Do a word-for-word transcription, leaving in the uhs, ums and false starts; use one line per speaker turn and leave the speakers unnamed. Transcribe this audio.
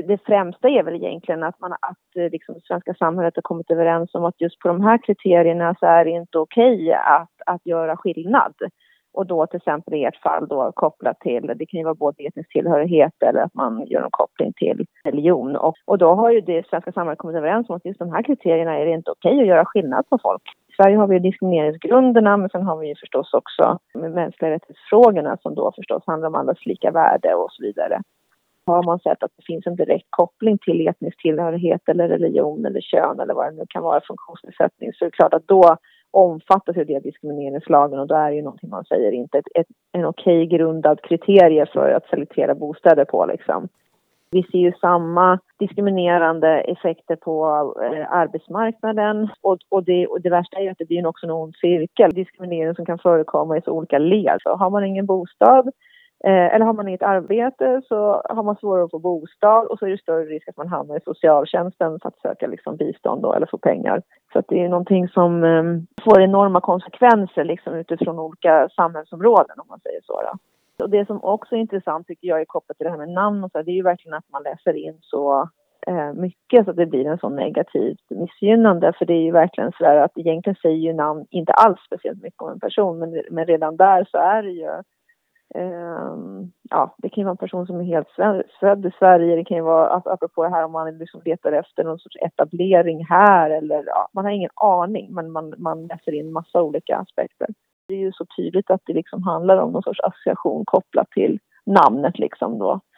Det främsta är väl egentligen att, man, att liksom, det svenska samhället har kommit överens om att just på de här kriterierna så är det inte okej att, att göra skillnad. Och då till exempel i ert fall då kopplat till, det kan ju vara både etnisk tillhörighet eller att man gör en koppling till religion. Och, och då har ju det svenska samhället kommit överens om att just de här kriterierna är det inte okej att göra skillnad på folk. I Sverige har vi diskrimineringsgrunderna, men sen har vi ju förstås också med mänskliga rättighetsfrågorna som då förstås handlar om allas lika värde och så vidare. Har man sett att det finns en direkt koppling till etnisk tillhörighet eller religion eller kön eller vad det nu kan vara, funktionsnedsättning, så är det klart att då omfattas ju det diskrimineringslagen, och då är ju någonting man säger inte ett, ett, en okej grundad kriterie för att selektera bostäder på liksom. Vi ser ju samma diskriminerande effekter på eh, arbetsmarknaden och, och, det, och det värsta är ju att det blir också en ond cirkel. Diskriminering som kan förekomma i så olika led. Så har man ingen bostad eh, eller har man inget arbete så har man svårare att få bostad, och så är det större risk att man hamnar i socialtjänsten för att söka liksom, bistånd då, eller få pengar. Så att det är någonting som eh, får enorma konsekvenser liksom, utifrån olika samhällsområden, om man säger så då. Och det som också är intressant tycker jag är kopplat till det här med namn och så, det är ju verkligen att man läser in så eh, mycket så att det blir en så negativt missgynnande. För det är ju verkligen så att egentligen säger ju namn inte alls speciellt mycket om en person, men, men redan där så är det ju eh, ja, det kan ju vara en person som är helt född i Sverige, det kan ju vara, apropå det här om man liksom letar efter någon sorts etablering här eller ja, man har ingen aning, men man, man läser in massa olika aspekter. Det är ju så tydligt att det liksom handlar om någon sorts association kopplat till namnet liksom då.